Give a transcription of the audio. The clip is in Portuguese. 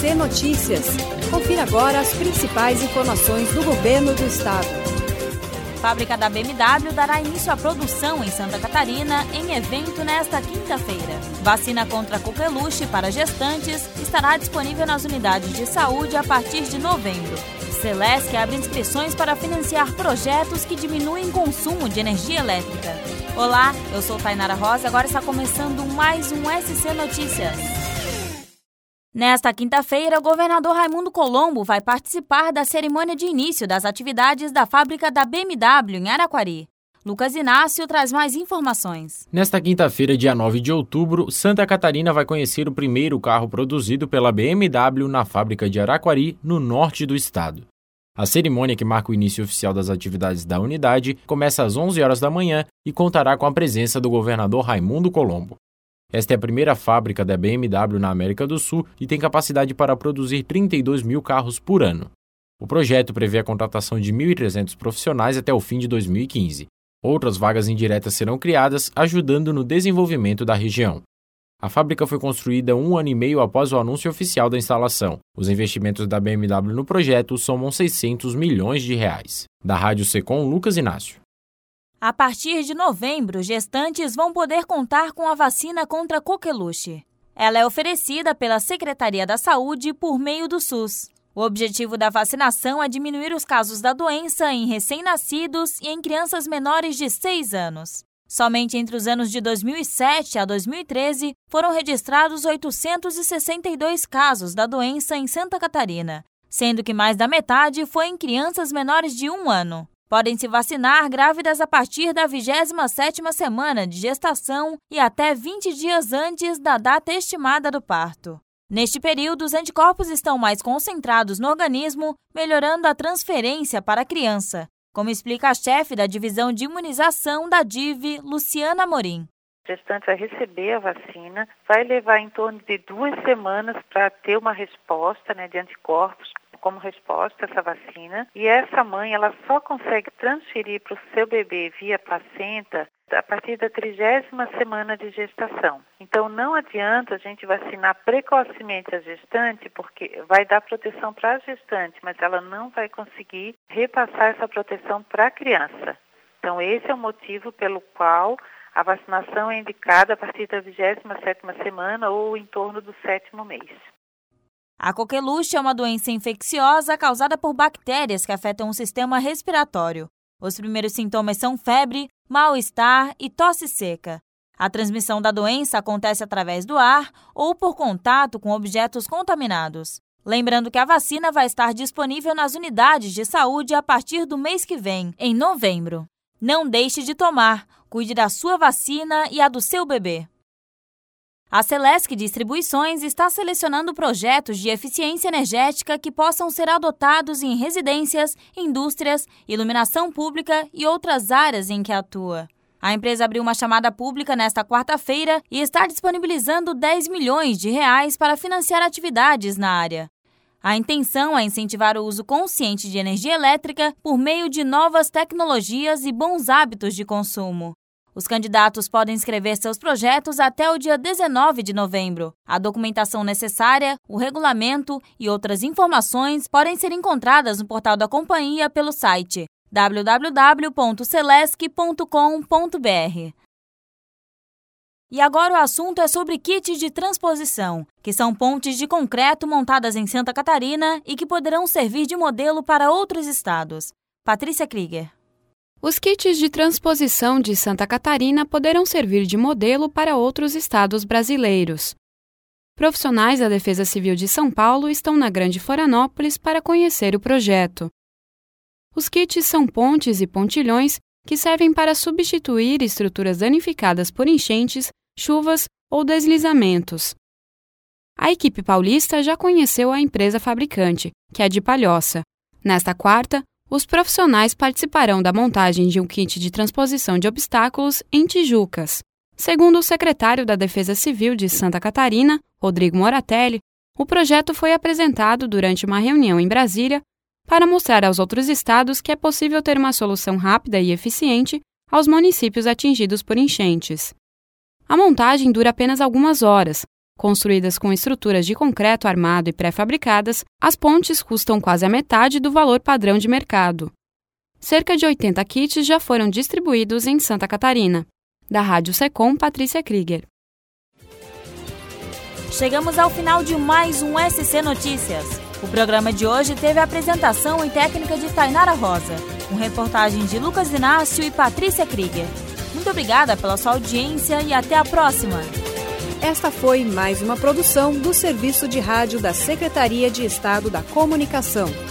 SC Notícias. Confira agora as principais informações do governo do estado. Fábrica da BMW dará início à produção em Santa Catarina em evento nesta quinta-feira. Vacina contra a coqueluche para gestantes estará disponível nas unidades de saúde a partir de novembro. Celesc abre inscrições para financiar projetos que diminuem o consumo de energia elétrica. Olá, eu sou Tainara Rosa, agora está começando mais um SC Notícias. Nesta quinta-feira, o governador Raimundo Colombo vai participar da cerimônia de início das atividades da fábrica da BMW em Araquari. Lucas Inácio traz mais informações. Nesta quinta-feira, dia 9 de outubro, Santa Catarina vai conhecer o primeiro carro produzido pela BMW na fábrica de Araquari, no norte do estado. A cerimônia, que marca o início oficial das atividades da unidade, começa às 11 horas da manhã e contará com a presença do governador Raimundo Colombo. Esta é a primeira fábrica da BMW na América do Sul e tem capacidade para produzir 32 mil carros por ano. O projeto prevê a contratação de 1.300 profissionais até o fim de 2015. Outras vagas indiretas serão criadas, ajudando no desenvolvimento da região. A fábrica foi construída 1 ano e meio após o anúncio oficial da instalação. Os investimentos da BMW no projeto somam 600 milhões de reais. Da Rádio Secom, Lucas Inácio. A partir de novembro, gestantes vão poder contar com a vacina contra a coqueluche. Ela é oferecida pela Secretaria da Saúde por meio do SUS. O objetivo da vacinação é diminuir os casos da doença em recém-nascidos e em crianças menores de 6 anos. Somente entre os anos de 2007 a 2013 foram registrados 862 casos da doença em Santa Catarina, sendo que mais da metade foi em crianças menores de 1 ano. Podem se vacinar grávidas a partir da 27ª semana de gestação e até 20 dias antes da data estimada do parto. Neste período, os anticorpos estão mais concentrados no organismo, melhorando a transferência para a criança, como explica a chefe da divisão de imunização da DIV, Luciana Amorim. O gestante vai receber a vacina, vai levar em torno de 2 semanas para ter uma resposta, de anticorpos como resposta a essa vacina, e essa mãe ela só consegue transferir para o seu bebê via placenta a partir da 30ª semana de gestação. Então não adianta a gente vacinar precocemente a gestante, porque vai dar proteção para a gestante, mas ela não vai conseguir repassar essa proteção para a criança. Então esse é o motivo pelo qual a vacinação é indicada a partir da 27ª semana ou em torno do 7º mês. A coqueluche é uma doença infecciosa causada por bactérias que afetam o sistema respiratório. Os primeiros sintomas são febre, mal-estar e tosse seca. A transmissão da doença acontece através do ar ou por contato com objetos contaminados. Lembrando que a vacina vai estar disponível nas unidades de saúde a partir do mês que vem, em novembro. Não deixe de tomar, cuide da sua vacina e a do seu bebê. A Celesc Distribuições está selecionando projetos de eficiência energética que possam ser adotados em residências, indústrias, iluminação pública e outras áreas em que atua. A empresa abriu uma chamada pública nesta quarta-feira e está disponibilizando 10 milhões de reais para financiar atividades na área. A intenção é incentivar o uso consciente de energia elétrica por meio de novas tecnologias e bons hábitos de consumo. Os candidatos podem inscrever seus projetos até o dia 19 de novembro. A documentação necessária, o regulamento e outras informações podem ser encontradas no portal da companhia pelo site www.celesc.com.br. E agora o assunto é sobre kits de transposição, que são pontes de concreto montadas em Santa Catarina e que poderão servir de modelo para outros estados. Patrícia Krieger. Os kits de transposição de Santa Catarina poderão servir de modelo para outros estados brasileiros. Profissionais da Defesa Civil de São Paulo estão na Grande Florianópolis para conhecer o projeto. Os kits são pontes e pontilhões que servem para substituir estruturas danificadas por enchentes, chuvas ou deslizamentos. A equipe paulista já conheceu a empresa fabricante, que é de Palhoça. Nesta quarta, os profissionais participarão da montagem de um kit de transposição de obstáculos em Tijucas. Segundo o secretário da Defesa Civil de Santa Catarina, Rodrigo Moratelli, o projeto foi apresentado durante uma reunião em Brasília para mostrar aos outros estados que é possível ter uma solução rápida e eficiente aos municípios atingidos por enchentes. A montagem dura apenas algumas horas, Construídas com estruturas de concreto armado e pré-fabricadas, as pontes custam quase a metade do valor padrão de mercado. Cerca de 80 kits já foram distribuídos em Santa Catarina. Da Rádio Secom, Patrícia Krieger. Chegamos ao final de mais um SC Notícias. O programa de hoje teve a apresentação e técnica de Tainara Rosa, com reportagem de Lucas Inácio e Patrícia Krieger. Muito obrigada pela sua audiência e até a próxima! Esta foi mais uma produção do Serviço de Rádio da Secretaria de Estado da Comunicação.